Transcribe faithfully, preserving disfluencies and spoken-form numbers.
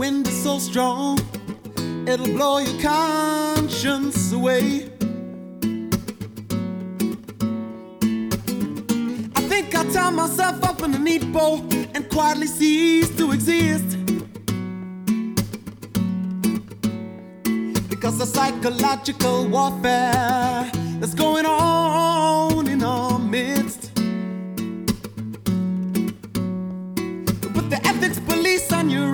wind is so strong, it'll blow your conscience away. I think I'll tie myself up in a neat bow and quietly cease to exist, because the psychological warfare that's going on